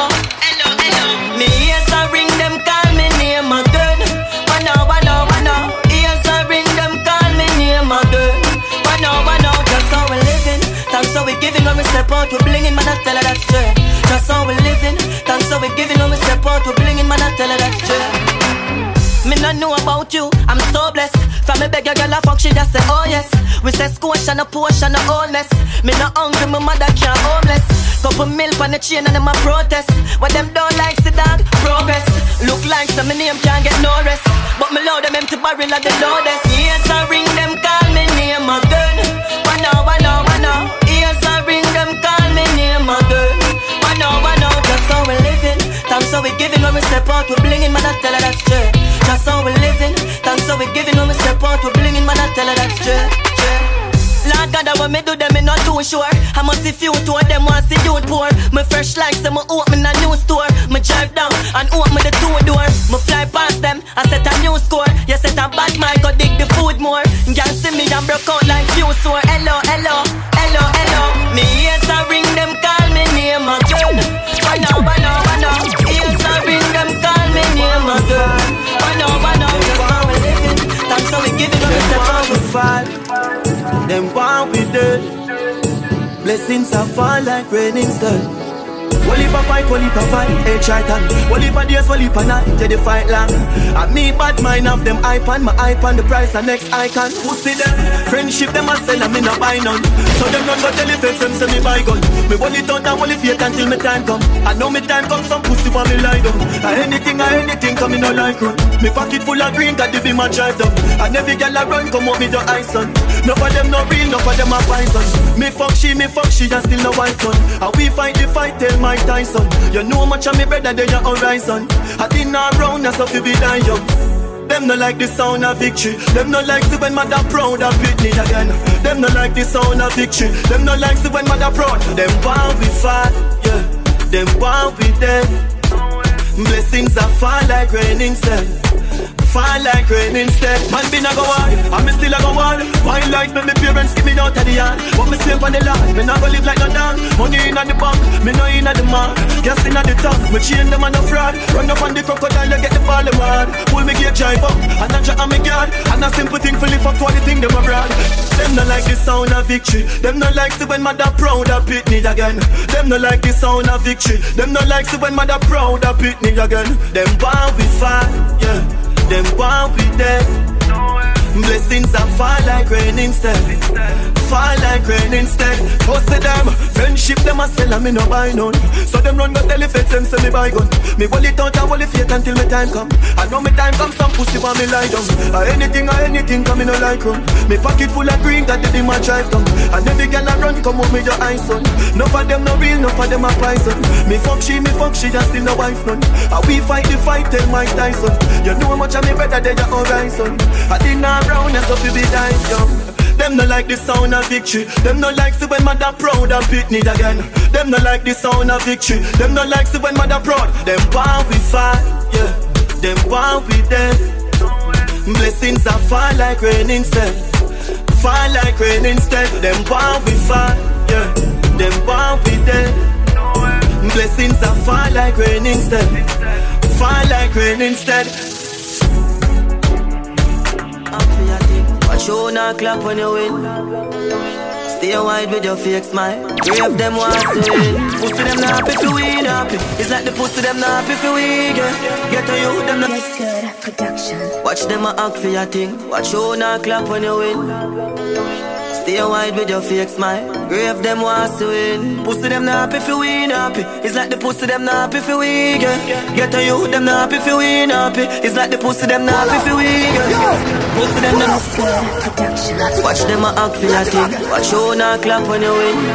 Me yes, I ring them, call me name again. Wanna. Yes, I ring them, call me name again. Wanna, just how we living. Thanks how we giving when we step out, we blinging, man, I tell her that's straight. Just how we living. Thanks how we giving when we step out, we blinging, man, I tell her that's straight. Me not know about you, I'm so blessed. From me beg a girl a fuck, she just say, oh yes. We say squash and a portion of wholeness. Me not hungry, my mother can't homeless. Couple milk on the chain and them a protest. What them don't like, see dog, progress. Look like some name can't get no rest. But me load them empty barrel of the loudest. Yes, I ring them, call me name again. Wanna. Yes, I ring them, call me name again. Wanna, just how we living. Thanks how we giving when we step out, we blinging, man, I tell her that's straight. Just how we living. Thanks how we giving when we step out, we blinging, man, I tell her that's straight. Lord God, what me do them, me not too sure. I must see few to them, want see youth poor. Me fresh like them, me open a new store. Me drive down and open the two door. Me fly past them, I set a new score. You set a bad mind, go dig the food more. Y'all see me and broke out like few sore. Hello. Me yes, I ring them, call me name again. Wanna. Yes, I ring them, call me name again. Wanna, just how we living. Thanks how we giving them, step out we fall. Them want we dead. Blessings are fall like rain instead. Wall heap a fight, hey Triton. Wall heap a days, wall heap a night, till the fight long. And me bad mind of them hype on, my hype on the price and next icon. Who see them? Friendship them a sell and me no buy none. So them run go tell the fakes them say me buy gun. Me wall it out and wall it fake until me time come. I know me time come, some pussy want me lie down. Anything come me no like run. Me pocket full of green, got the be my drive down. And every girl a run, come up me the ice on. None of them no real, none of them a poison. Me fuck she, and still no wife son. And we fight the fight, tell Mike Tyson. You know much of me better than your horizon. I did not round, that's how you be dying young. Them no like the sound of victory. Them no like the when mother proud of Whitney again. Them no like the sound of victory. Them no like the when mother proud. Them want we fight, yeah. Them want we dead. Blessings are fall like rain instead. Fall like rain instead. Man been a go hard, and me still a go hard. Why like me parents give me out of the yard. But me sleep on the land, me not go live like no dog. Money in the bank, me no in the mark. Gas in the top, me chain them on the fraud. Run up on the crocodile and get the ball hard. Pull me gear drive up, and I jack on me guard. And a simple thing for live up to the thing them abroad. Them no like the sound of victory. Them no like the when mother proud of Whitney again. Them no like the sound of victory. Them no like the when mother proud of Whitney again. Them want we fight, yeah. Them want we dead. Blessings are fall like rain instead. Fall like rain instead. Most of them, friendship them a sell and me no buy none. So them run go tell the feds them say me buy gun. Me wall it out and wall it fake until me time come. I know me time come, some pussy want me lie down. Anything come me no like run. Me pocket full of green that did my drive down. And every girl I run come with me your eyes on. None of them no real, none of them a poison. Me fuck she just still no wife none. And we fight the fight, tell Mike Tyson. You know much of me better than your horizon. I did not round, that's up to be dying young. Them no like the sound of victory. Them no like the when mother proud of Whitney again. Them no like the sound of victory. Them no like the when mother proud. Them want we fight, yeah. Them want we dead. Blessings are fall like rain instead. Fall like rain instead. Them want we fight, yeah. Them want we dead. Blessings are fall like rain instead. fall like rain instead. Watch you not clap when you win. Stay wide with your fake smile. Grave them want to win. Pussy them not happy if you win happy. It's like the pussy them not happy if you win. Get to you them not. Get good production. Watch them a act for your thing. Watch you not clap when you win. Stay wide with your fake smile. Grave them wants to win. Pussy them not happy if you win happy. It's like the pussy them not happy if you win. Get to you them not happy if you win happy. It's like the pussy them not happy if you win. Pussy them not. Watch them a act for your thing. Watch you not clap when you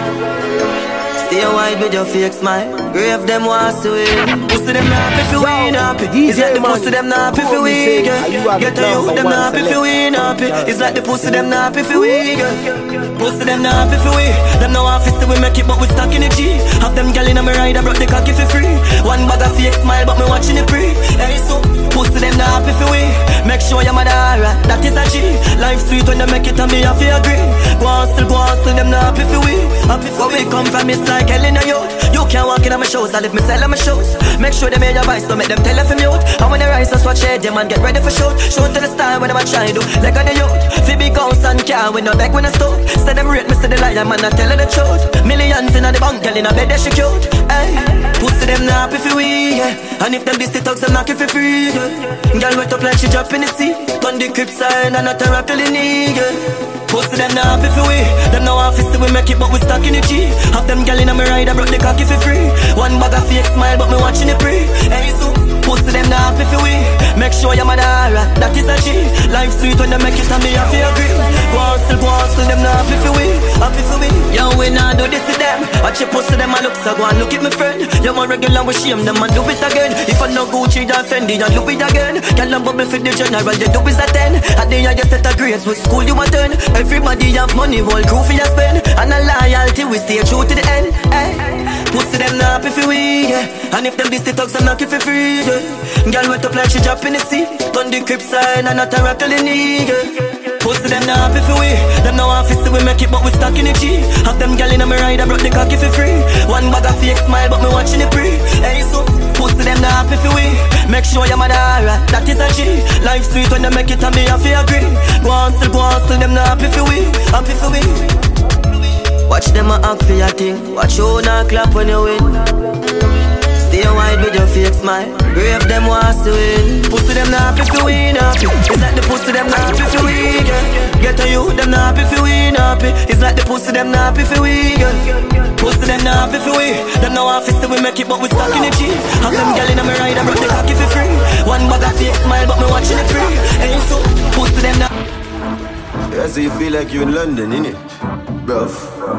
win. Stay wide with your fake smile. Grave them wants to win. Pussy them not happy if you win happy. It's like the pussy them not happy if you win. Get to you them not happy if you win happy. It's like the pussy them not happy if you win. Pussy them not happy for we. Them no office till we make it, but we stuck in the G. Have them gal in a me ride, I brought the cocky for free. One bag of fake smile, but me watching it pre. Hey, so pussy them not happy for we. Make sure your mother alright, that is a G. Life sweet when they make it, and me have to agree. Go hustle, them not happy for we. Happy for we come from it's like hell in a youth. You can't walk in on my shows, I live me sell on my shows. Make sure they made your voice, don't make them tell them from youth. And when they rise, that's what shade, them man get ready for shoot. Show to the star when I'm trying to do, like on the youth. Fi big house and car, with no back when I stop. Say them rate me, say the liar, man, I tell her the truth. Millions in the bank, girl in a bed, that she cute. Ay, pussy them not happy for we, yeah. And if them this the thugs, them knock it for free, yeah. Girl wet up like she drop in the sea. On the crib side, and not a rock till the knee, yeah. Pussy them not happy for we. Them no office till we make it, but we stuck in the G. Have them gal in a me ride, I brought the cocky for free. One bag of fake smile, but me watching it pre. Hey, so pussy them not happy for we. Make sure your mother alright, that is a G. Life sweet when they make it, and me have to agree. Go hustle, them not happy for we. Happy for we. Yo, we not do this to them. Watch your pussy them, I look so go and look at me friend. You want regular with shame, them and do it again. If I no Gucci, then Fendi, and look it again. Girl and bubble for the general, they do is a 10. At the end you set a grades, with school you attend. Everybody have money, whole crew for your spend. And a loyalty, we stay true to the end. Ay. Pussy them not happy for we, yeah. And if them this the thugs, I'm knock it for free, yeah. Girl wet up like she drop in the sea. On the crib side, and not a rock till the knee, yeah. Pussy them not happy for we. Them no office till we make it, but we stuck in the G. Have them gal in a me ride, I brought the cocky for free. One bag of fake smile, but me watching it pre. Hey, so pussy them not happy for we. Make sure your mother alright, that is a G. Life sweet when they make it, and me have to agree. Go hustle, them not happy for we. Happy for we. Watch them a act for your thing. Watch you not clap when you win. Stay wide with your fake smile. Grave them wants to win. Pussy them not happy for win happy. It's like the pussy them not happy for win. Get to you them not happy for win happy. It's like the pussy them not happy for win. Pussy them not happy for win. Them no office till we make it, but we stuck in the G. Have them gal in a me ride, I brought the cocky for free. One bag of fake smile, but me watching it free. Hey, so pussy them not. Yeah, so you feel like you in London, innit, bruv?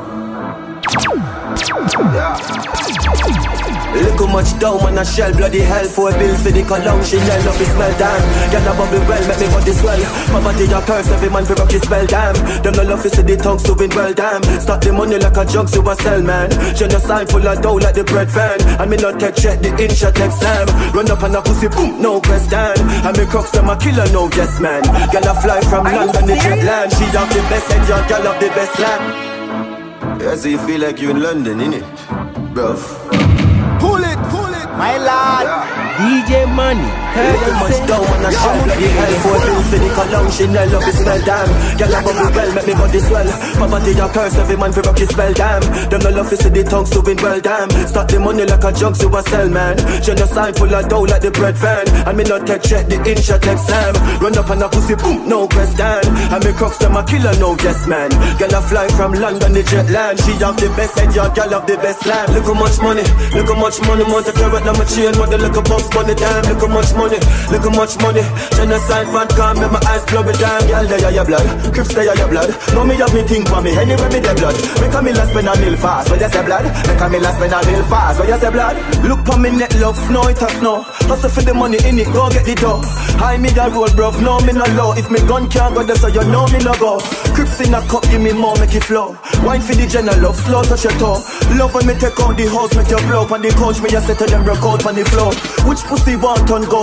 Yeah. Look how much down when I shell bloody hell for a bill for the cologne. She yell up, it smell damn. Get a bubble well, make me body swell. Poverty a curse, every man for rock his spell damn. Them no love to see the tongues to win well damn. Start the money like a jug to a sell man. Genocide full of dough like the bread van. And me not take check, the inch I take Sam. Run up on a pussy, boom, no question. And me crooks them a killer, no yes man. Girl a fly from London, the jet land. She have the best head, your girl have the best land. Yeah, so you feel like you in London, innit, bruv? Pull it, my lad. DJ Money. Look how much down when I shell bloody hell for bills for the cologne. She nail up, it smell damn. Girl a bubble well, make me body swell. Poverty a curse, every man for rock his spell damn. Them no love to see the tongues to win well damn. Start the money like a jug to a sell man. Genocide full of dough like the bread van. And me not take check, the inch I take Sam. Run up on a pussy, boom, no question. And me crooks them a killer, no yes man. Girl a fly from London, the jet land. She have the best head, your girl have the best land. Look how much money, want to carrot on my chain, want to look a bumps money damn. Look how much money, genocide fan come, make my eyes blow it down. Girl, they are your blood, Crips they are your blood. Know me have me think for me, anyway me the blood. Make a me last spend a mil fast, where you say blood? Make a me last spend a mil fast, where you say blood? Look for me net love, snow it a snow. Hustle for the money in it, go get the dough. High me the road, bruv, no me no low. If me gun can't go there, so you know me no go. Crips in a cup, give me more, make it flow. Wine for the general love, slow touch your toe. Love when me take out the house, make your blow. On the couch, me just say to them, broke out on the floor. Which pussy want on ghost?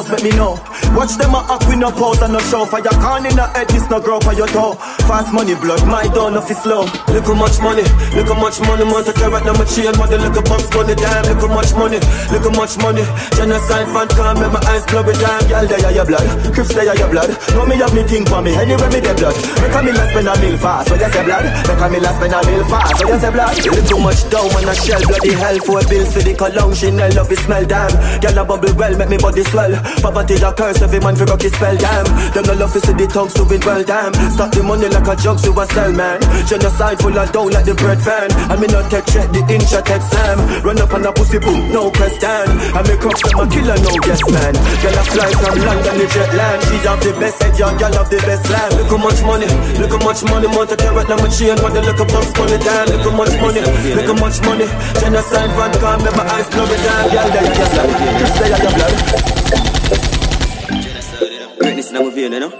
house, let me know. Watch them a act with no pause and no show. Fire can in the head, this no grow for your toe. Fast money, blood, my door, no fi slow. Look how much money, want to carry out my chain. Mother, look a box money, damn, look how much money, Genocide fan can't make my eyes blow with damn. Y'all there your blood, Crips there your blood. Know me have me thing for me, anyway me get blood. Make me last spend a meal fast, so you say blood. Make me last spend a meal fast, so you say blood. Look too much down on a shell, bloody hell. 4 bills for the cologne, Chanel, love it smell, damn. Y'all a bubble well, make me body swell. Poverty a curse, every man for rock his spell, damn. Them no love to see the tongues doing well, damn. Stop the money like a jug to a sell, man. Genocide full of dough like the bread fan. I me not take check the inch I take Sam. Run up on a pussy boom, no press down. I make crops them a killer, no yes man. Girl a fly from London to Jetland. She have the best head, young girl have the best land. Look how much money, want to carry out my chain. Want to look a box money down. Look how much money, Genocide fan can't make my eyes blow it down. Girl there your blood, Chris there your blood. Greatness in our vein, you know.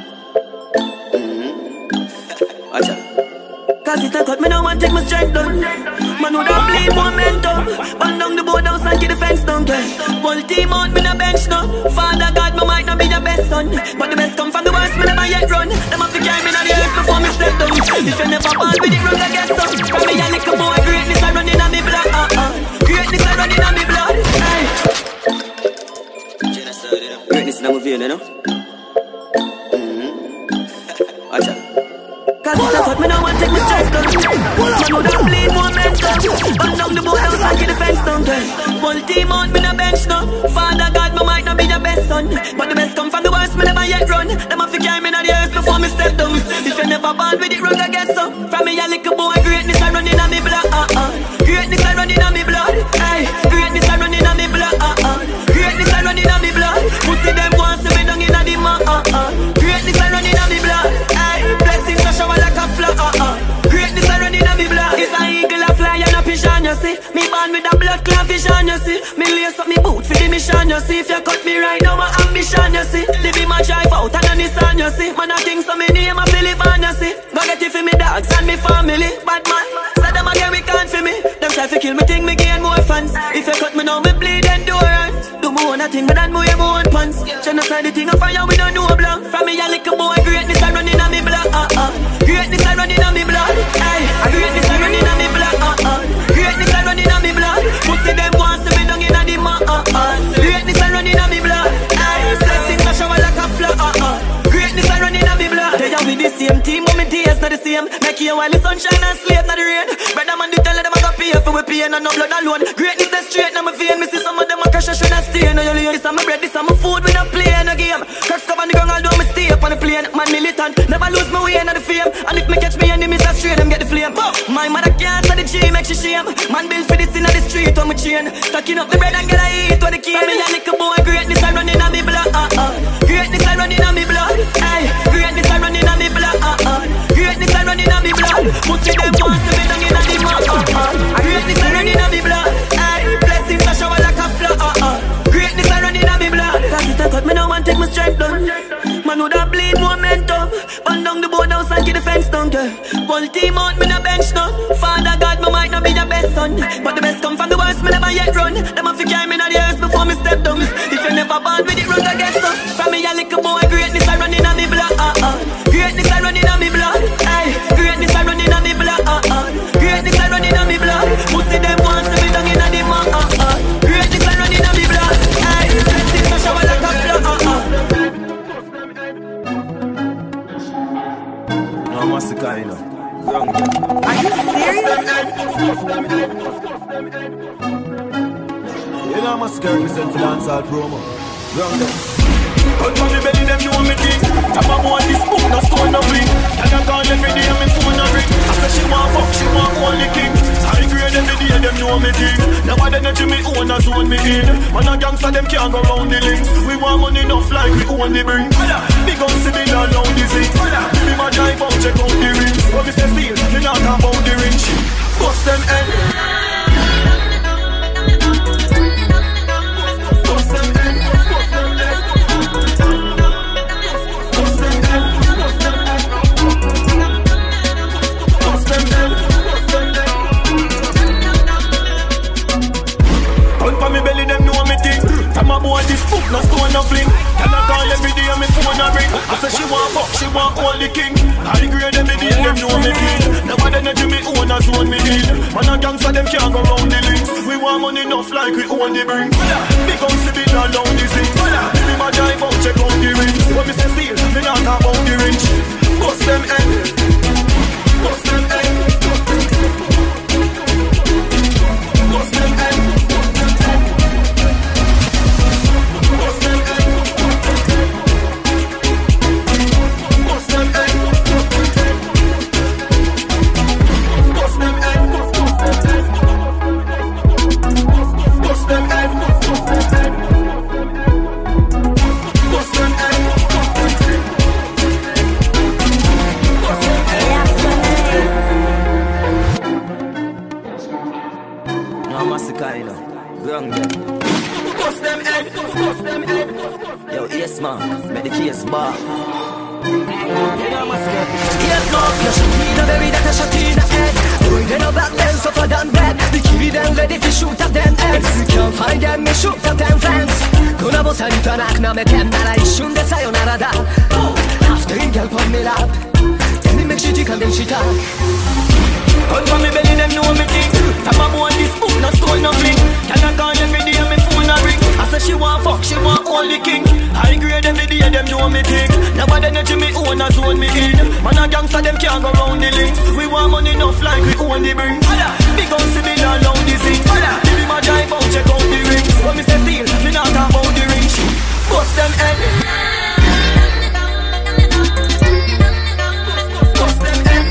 Watch out. Cause it a cut me now and take my strength down. Man who don't bleed momentum. Bang down the board house and keep the fence down. Full team out, me na bench now. Father God, me might not be the best son, but the best come from the worst, me never yet run. Them have to carry me on the earth before me step down. If you never born with it wrong, I guess so. From me a little boy, greatness I running on me blood. Greatness I running on me blood. Greatness in our vein, you know. Watch out. Cause it a cut me now and take my strength down. Man who don't bleed momentum. Bang down the board house and keep the fence down. Full team out, me na bench now. Father God, me might not be the best son, but the best come from the worst, me never yet run. Them have to carry me on the earth before me step down. If you never born with it wrong, I guess so. From me a little boy, greatness I running on me blood. Greatness I running on me blood. Hey, greatness I running on me blood. Greatness I running on me blood. Pussy them want to me down in the mud. Greatness I running on me blood. Hey, blessings I shower like a flood. Greatness I running on me blood. It's an eagle a fly and a pigeon, you see. Me born with a blood clot vision, you see. Me lace up me boot for the mission, you see. If you cut me right now, my ambition, you see. Living my drive out and a Nissan, you see. Man, I think so me name a Philip and you see. Go get it for me dogs and me family. Bad man, so them again we can't for me. Them try to kill me, think me gain more fans. If you cut me now, me bleed endurance. Do me own a thing, but then me wear my own pants. Genocide the thing of fire, we don't know blank. From me a little boy, greatness I running on me blood. Greatness I running on me blood. Hey, greatness I running on me blood. Greatness I running on me blood. Pussy them want to be down in the mud. Greatness I running on me blood. Hey, blessings I shower like a flood. Greatness I running on me blood. They are with the same team, but me days not the same. Make you while the sunshine and sleep not the rain. Brother man, they tell them I got pay for we pain and no blood alone. Greatness is straight, now me vein. Me see some of them a crash, I should not stay. Now you this is my bread, this is my food. We not play in a game. Cracks cover on the ground, although me stay up on the plane. Man militant, never lose my way in the fame. And if me catch me enemies, I straight them get the flame. My mother can't say the G, make she shame. Man build for this in the street on my chain. Stacking up the bread and get a eat when the key. Me a little boy, greatness I running on me blood. Greatness I running on me blood. Hey, greatness I running on me blood. Greatness I running on me blood. Pussy them want to be down in the mud. Greatness I running on me blood. Hey, blessings I shower like a flood. Greatness I running on me blood. Cause it a cut me now and take my strength down. Man who don't bleed momentum. Bang down the board house and keep the fence down. Full team out, me na bench now. Father God, me might not be the best son, but the best come from the worst, me never yet run. Them have to carry me on the earth before me step down. If you never born with it wrong, I guess so. From me a little boy, greatness I running on me blood. Greatness I running on me blood. Hey, greatness I running on me blood. Greatness I running on me blood. Pussy them want to be down in the mud. Greatness I running on me blood. Hey, blessings I shower like a flood. No, what's the kind of? Are you serious? You know I'm a scary myself for dancehall promo. Round them. Cut on the belly, them know me thing. Tap a boy, this book, no stone, no ring. And I call every day, me phone no ring. I say she want fuck, she want only king. I grade every day, them know me thing. Nobody know to me own a zone me in. Man a gangster, them can't go round the links. We want money enough like we own the bring. Big on civil around the seat. Give me my drive out, check out the rings. What me say feel, me not talk about the ring. Bust them head. Bust them head. Gun pa me belly, them know me thing. Time a boy this book, no stone, no fling. High grade every day, them know me king. Nobody energy me own a zone me in. Man a gangster, them can't go round the links. We want money enough like we own the brink. Big house to be down the zinc. Give me my drive out, check out the rings. When me say steal, me not talk about the rich. Bust them head. Bust them head. Bust them head. Bust them head. Bust them head. Bust them head. Bust them head. Bust them head. Bust them head. Yo, yes man, make the case bar. Yes man, you should be the baby that I shot in the head. Doing them back then, suffer than dead. The kid them ready to shoot at them heads. You can't find them, me shoot at them friends. Gonna boss a little knock, now me tem nara ishun de sayonara da. After you girl put me lap, then me make shit you can them shit up. Come from me belly, them know me king. Tap a boy this spoon, no stone, no fling. Can I call every day, me phone a ring. I say she want fuck, she want only king. High grade every day, them know me king. Nobody energy me own a zone me in. Man a gangster, them can't go round the links. We want money enough like we own the brink. Big house to be down the zinc. Give me my drive out, check out the rings. When me say steal, me not talk about the rich. Bust them head. Bust them head.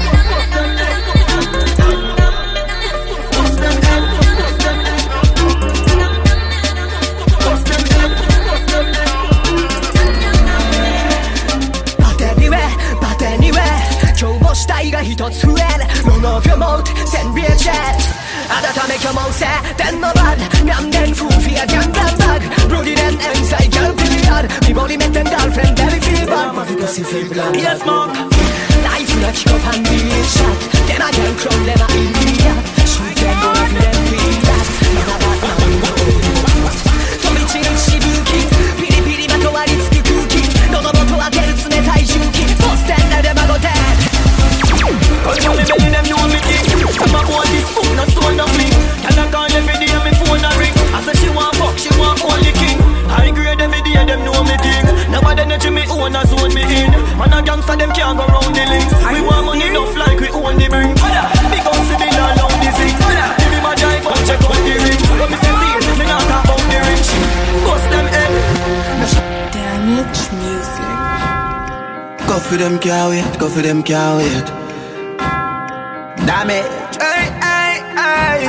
It's well, none of your mouth, send me a chat. That make your mouth say, then no bad. Ngam then fool for your gang them bag. Brody then inside, girl feel bad. Me body make them girlfriend very feel bad. Because you feel bad. Yes, Mark. Life in a chick up and be shot. Then I can crown them a India. Shoot them go if them feel that. Never back now. Tommy Chin, she king. Piri piri mato wa ritsuki cooking. No no moto wa teru tsune taijunki. Post and let them go dead. Cause when me belly them know me king. Come up on this foot, no stone, no fling. Tell her call every day and me phone a ring. I say she want fuck, she want only king. High grade every day them know me king. Nobody energy me own a zone me in. Man a gangster them can't go round the links. We want money enough like we own the brink. Big house to be down the zinc. Give me my drive out, check out the rings. When me say steal, me not talk about the rich. Bust them head. Damage music. Go for them, can't wait. Go for them, can't wait. Damage. Hey, hey, hey.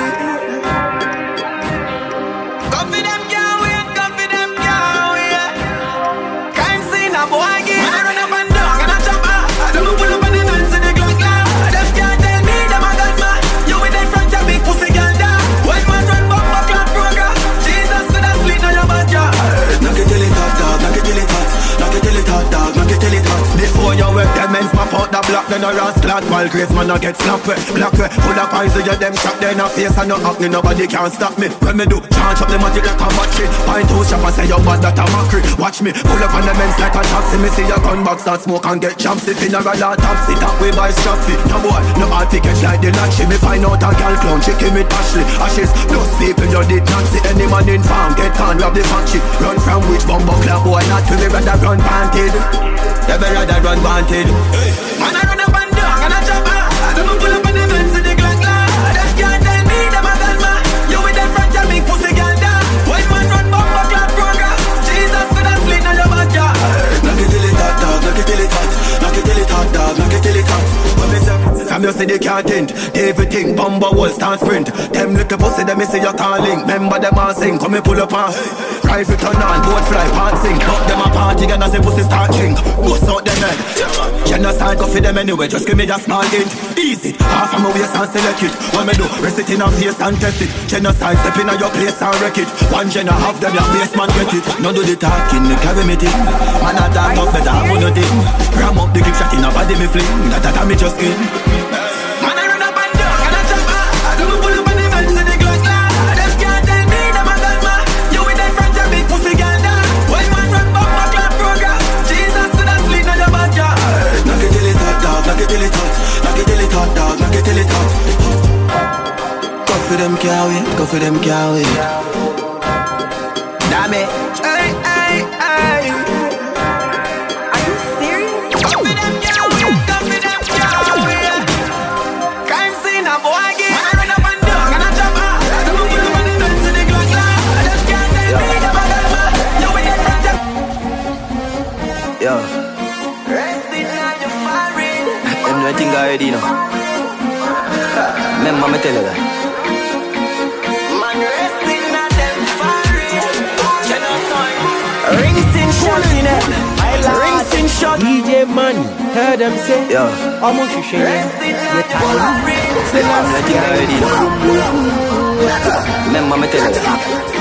Go for them, can't wait. Go for them, can't wait. Crime scene, a boy game. When I run up and down, and I jump out. I don't pull up on the guns in the Glock loud. Them can't tell me them a gun man. You with them front, your big pussy girl down. When man run bumper clap program. Jesus could have sleep on your backyard. Knock it till it hot, dog. Knock it till it hot. Knock it till it hot, dog. Knock it till it hot. Before you wet, them men pop out the block. Then a ras clad while grace man a get slapped. Black way, full of eyes, you them shot. Then a face and no acne, nobody can stop me. When me do, charge up the matic like a battery. Pint two shop, I say you bad, that a mockery. Watch me, pull up on the men's like a taxi. Me see your gun box, start smoke and get champs. If in a radar taxi, that way by strappy. No boy, no hard to catch like the Nachi. Me find out a girl clown, she came with Ashley. Ashes, plus people you did not see. Any man in farm, get can rob the factory. Run from which bumbo club, boy, not to me rather run panted. You better rather run wanted. Man, I run up and down, and I jump out. I don't pull up on the men to the Glock loud. Them can't tell me them a gun man. You with them front, your big pussy girl down. When man run bumper clap program. Jesus could have sleep on your backyard. Knock it till it hot, dog. Knock it till it hot. Knock it till it hot, dog. Knock it till it hot. Come you see they can't tint. Everything, bumper wall, stand sprint. Them little pussy, them me see you calling. Remember them all sing, come me pull up on. Rifle turn on, boat fly, part sing. But them a party, and as the pussy start ching. Bust out them head. Genocide go for them anyway, just give me that small hint. Easy, half of my waist and select it. What me do, rest it in a face and test it. Genocide, step in your place and wreck it. One gen a half them, your basement get it. No do the talking, me carry me thing. Man a dog up, better have no thing. Ram up the clip shot in a body me fling. That me just skin. Man I run up and down, and I jump out. I don't pull up on the men to the Glock loud. Them can't tell me them a gun man. You with them front, your big pussy girl down. When man run bumper clap program. Jesus could have sleep on your backyard. Knock it till it hot, dog. Knock it it till it hot. Knock it till it hot, dog, knock it till it hot. Go for them, can't wait, go for them, can't wait. Damn it. Hey, hey, hey. Are you serious? Go for them, can't wait, go for them, can't wait. Crime scene, a boy again. When I run up and down, and I jump out. I don't pull up on the fence to the Glock line. I just can't tell me the bad man. You with that jump. Yo. Resting on your firing. Them know thing already, you know. Remember me tell you that. Man, resting on them firing. You know, son. Rings in shot in it. Rings in shot. DJ Money, heard them say, Yo. I'm on Shisha. Resting on your firing. Them know thing already, you know. Remember me tell you that.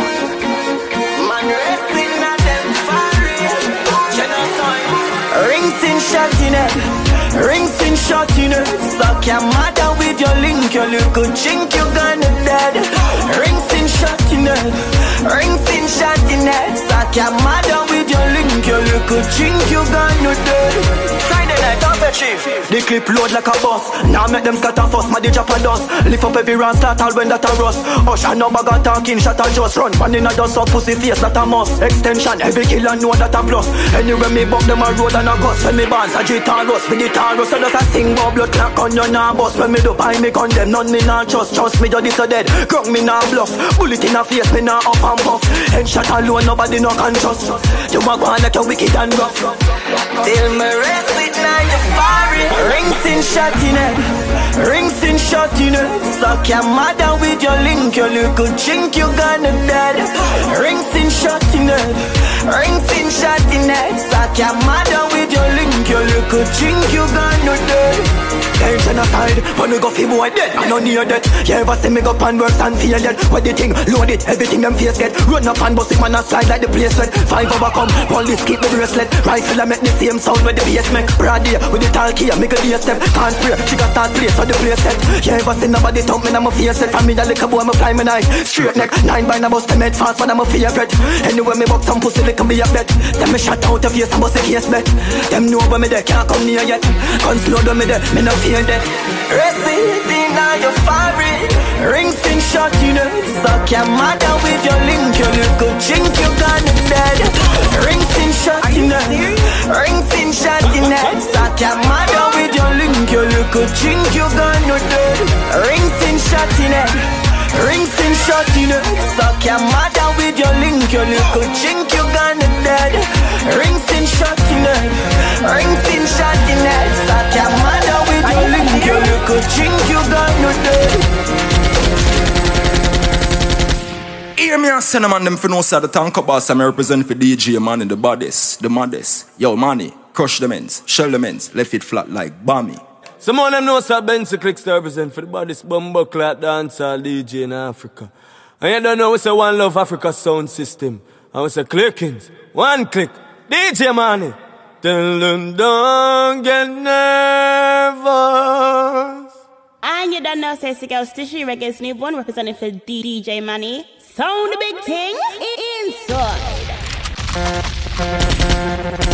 Man, resting on them firing. You know, son. Rings in shot in it. Rings in shot in it. Suck your mother with your link. Your little chink, you gonna dead. Rings in shot in it. Rings in shot in it. Suck your mother with your link. Your little chink, you gonna dead. Friday night, off the chief. The clip load like a bus. Now make them scatter fuss. My DJ a dust. Lift up every round, start all when that a rust. Usher no bag of talking, shot a just run. One in a dust up, pussy face, that a must. Extension, every killer know that a plus. Anyway me buck them a road and a gust. When me bands a G-Taurus, with the Taurus. So does a sing about blood clock on your nah bust. When me do buy me condemn, none me nah trust. Trust me, judge so dead, crunk me nah bluff. Bullet in a face, me nah up and puff. Headshot alone, nobody no can trust. You a go on like a wicked and rough. Till me rest it now you firing. Rings in shot in it. Rings in shot in it. Suck your mother with your link. Your little chink, you gonna dead. Rings in shot in it. Rings in shot in it. Suck your mother with your link. Your little chink, you gonna dead. Ain't genocide, when we go fi boy dead, I don't near that. You ever see me go pan works and feel that? What the thing, load it, everything them face get. Run up and bust it, man, a slide like the place wet. 5 overcome, police keep the bracelet. Rifle I make the same sound with the bass make. Broad here, with the tall key, make a day step. Can't spray, she can start place for the place set. You ever see nobody talk me, I'm a face set. From me the little boy, I'm a fly me night. Straight neck, 9 by the bust the med fast, but I'm a favorite. Anyway, me buck some pussy, they can be a bet. Then me shut out the face and bust the case bet. Them know when me there, can't come near yet. Guns load when me there, me no fear that. Resting now you're firing. Rings in shot in it. Suck your mother with your link. Your little chink, you gonna dead. Rings in shot in it. Rings in shot in it. Suck your mother with your link. Your little chink, you gonna dead. Rings in shot in it. Rings in shot in it. Suck your mother with your link. Your little chink, you gonna dead. Rings in shot in it. Rings in shot in it. Suck your mother with your link. Your little chink, you gonna dead. Hear me and send them on them for no side the tank up boss. I'm represent for DJ Money, the baddest, the maddest. Yo, Money, crush the men's, shell the men's, left it flat like Bammy. Some of them know Sir Benson Clicks to represent for the baddest bumbo clap dancer DJ in Africa. And you don't know it's a One Love Africa sound system. And it's a clickings, one click, DJ Money. Tell them don't get nervous. And you don't know, say, Girl Stishy Reggae's new one representing for DJ Money. Sound the big thing inside.